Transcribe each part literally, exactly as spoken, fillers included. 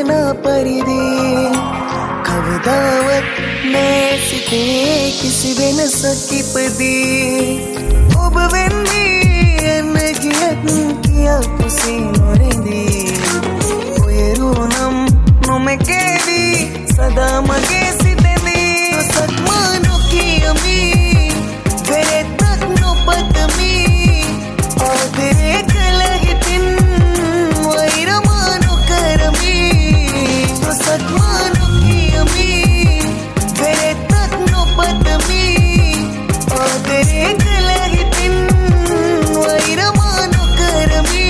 සිතනා පරිදි කවදාවත් නෑ සිතේ කිසි වෙනසක් ඉපදී ඔබ වෙන්නේ එන්න ගියත් කියාපුසේ නොරෙදී ඔයරුනම් නොමකේවි සදා මගේ සිතෙදී සත්මා නොකියමි වෙරෙත්තක් නොපතමි ආදරේ කළ හිතින් වෛරමා නොකරමි සත්මා නොකියමි වෙරෙත්තක් නොපතමි ආදරේ කළ හිතින් වෛරමා නොකරමි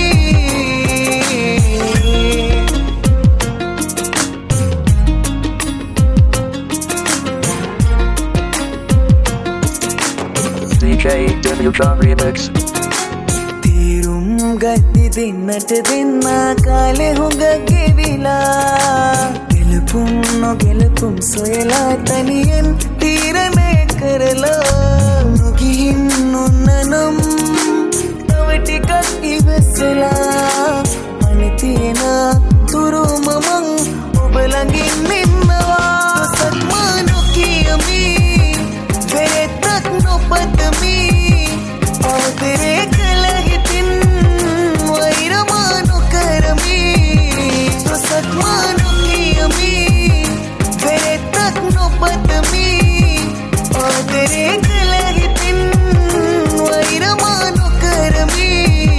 D J Demujan Remix. තීරුම් ගත්ති දෙන්නට දෙන්නා කාලෙ හොඟ ගෙවිලා ගෙලපුම් නොගෙලපුම් සොයලා තනියෙන් තීරණය කරලා නොගිහින් නොන්නනම් තව ටිකක් ඉවසලා අනිතියන තුරුම මං ඔබ ළඟින් ඉන්නවා සත්මා නොකියමි වෙරෙත්තක් නොපතමි ආදරේ කළ හිතින් වෛරමා නොකරමි සත්මා නොකියමි වෙරෙත්තක් නොපතමි ආදරේ කළ හිතින් වෛරමා නොකරමි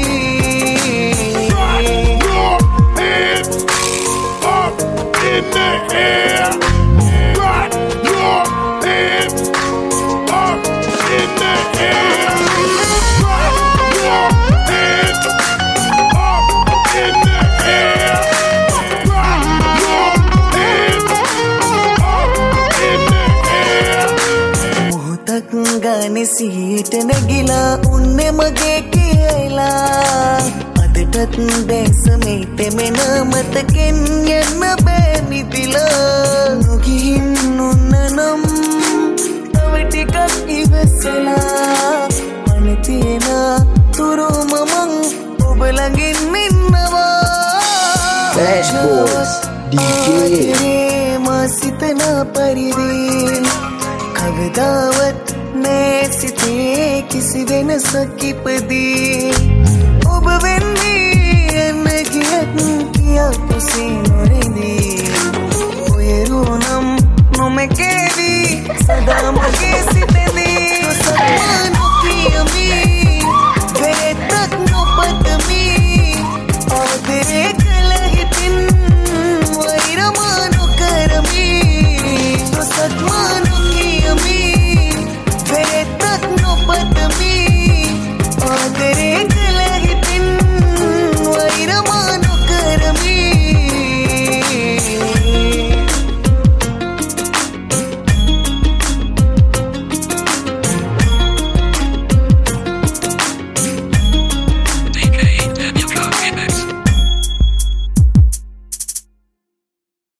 ගානේ සිහියට නැගිලා උන්නේ මගේ කියලා අදටත් දැසමේ තෙමෙන මතකෙන් යන්න බෑ මිදිලා නොගිහින් නොන්නනම් තව ටිකක් ඉවසලා අනිතියන තුරුම මං ඔබ ළඟින් ඉන්නවා Flash Boys D J මා සිතනා පරිදි කවදාවත් නෑ සිතේ කිසි වෙනසක් ඉපදී ඔබ වෙන්නේ එන්න ගියත් කියාපුසේ නොරෙදී